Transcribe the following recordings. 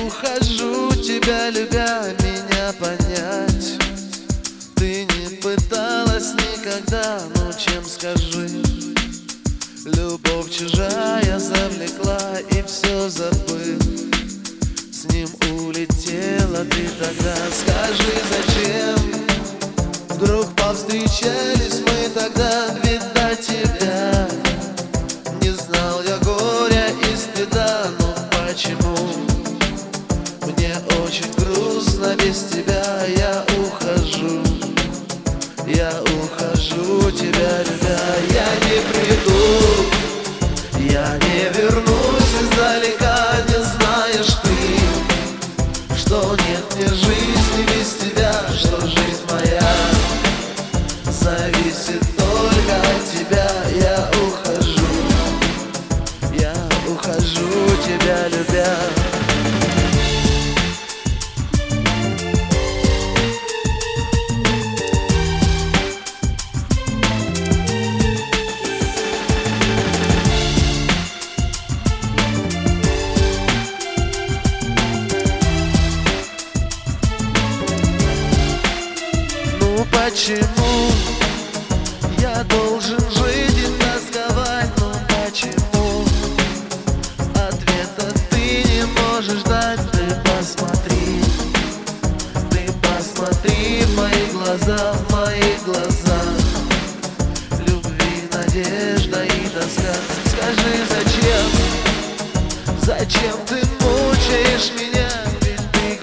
ухожу, тебя любя, меня понять. Ты не пыталась никогда, ну чем скажи. Любовь чужая завлекла, и все забыв, с ним улетела ты тогда. Скажи, зачем вдруг повстречались мы тогда? Ведь до тебя не знал я горя и стыда. Но почему мне очень грустно без тебя? Я ухожу, тебя любя. Я не приду, я не вернусь издалека. Не знаешь ты, что нет мне жизни без тебя, что жизнь моя зависит только от тебя. Я ухожу, тебя любя. Почему я должен жить и тосковать? Ну почему ответа ты не можешь дать? Ты посмотри в мои глаза, в мои глаза. Любви, надежда и тоска. Скажи, зачем ты мучаешь меня? Ведь ты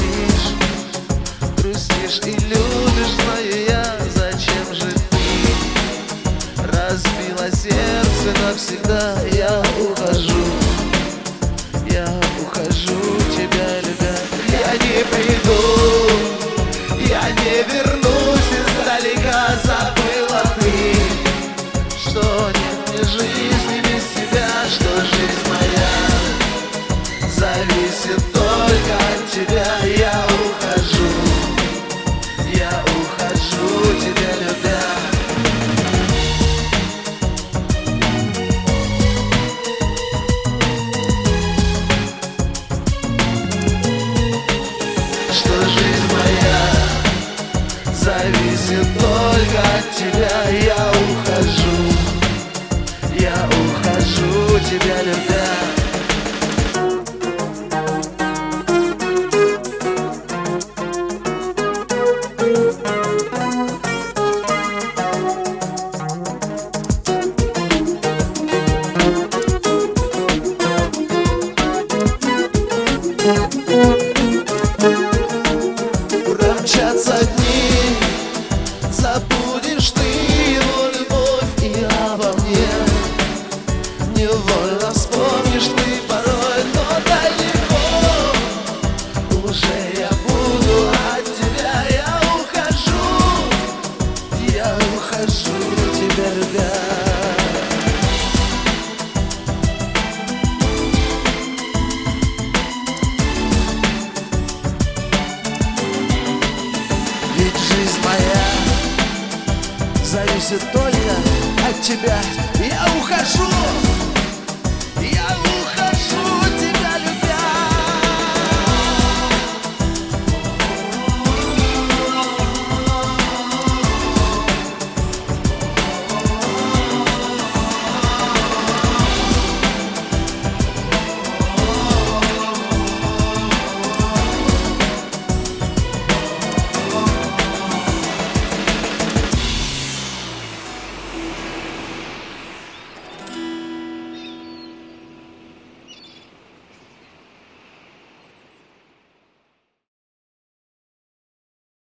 грустишь и любишь, знаю я. Зачем же ты разбила сердце навсегда? Я ухожу, тебя любя. Я не приду, я не вернусь издалека. Забыла ты, что нет мне жизни без тебя, что жизнь моя зависит только от тебя. Я ухожу, тебя любя. Что жизнь моя зависит только от тебя. Я ухожу, тебя любя. Промчатся дни, забудешь ты его любовь, и обо мне невольно вспомнишь ты порой. Но далеко уже я буду от тебя. Я ухожу, тебя любя. Ведь жизнь моя зависит только от тебя. Я ухожу.